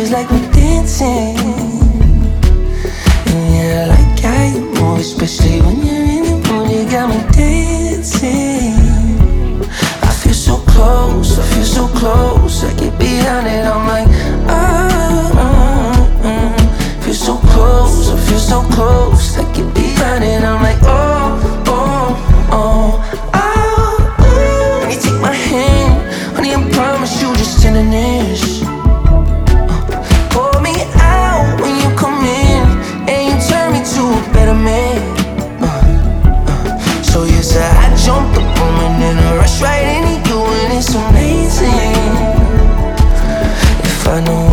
feels like we're dancing. And yeah, I like how you move, especially when you're in the mood. You got me dancing. I feel so close, I feel so close. I get behind it, I'm like, feel so close, I feel so close. I get behind it, I'm like, when you take my hand, honey, I promise you just tenderness. Pour me out when you come in, and you turn me to a better man. So yes, I jumped the moment and I rush right into you, and it's amazing. If I know